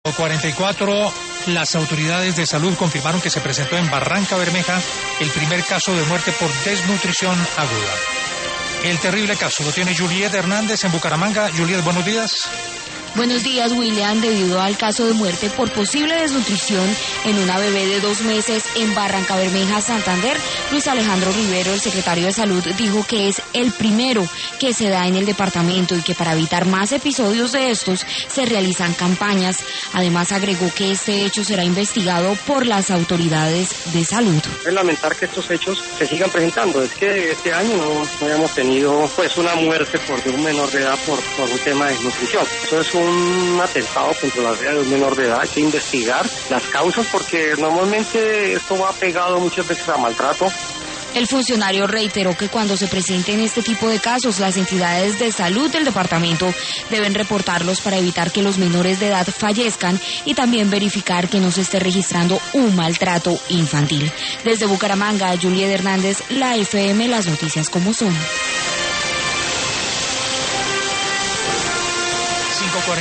44, las autoridades de salud confirmaron que se presentó en Barranca Bermeja el primer caso de muerte por desnutrición aguda. El terrible caso lo tiene Juliet Hernández en Bucaramanga. Juliet, buenos días. Buenos días, William. Debido al caso de muerte por posible desnutrición en una bebé de 2 meses en Barranca Bermeja, Santander, Luis Alejandro Rivero, el secretario de Salud, dijo que es el primero que se da en el departamento y que para evitar más episodios de estos se realizan campañas. Además, agregó que este hecho será investigado por las autoridades de salud. Es lamentar que estos hechos se sigan presentando. Es que este año no habíamos tenido una muerte de un menor de edad por un tema de desnutrición. Eso es un atentado contra la vida de un menor de edad. Hay que investigar las causas porque normalmente esto va pegado muchas veces a maltrato. El funcionario reiteró que cuando se presenten este tipo de casos, las entidades de salud del departamento deben reportarlos para evitar que los menores de edad fallezcan y también verificar que no se esté registrando un maltrato infantil. Desde Bucaramanga, Juliet Hernández, la FM, las noticias como son.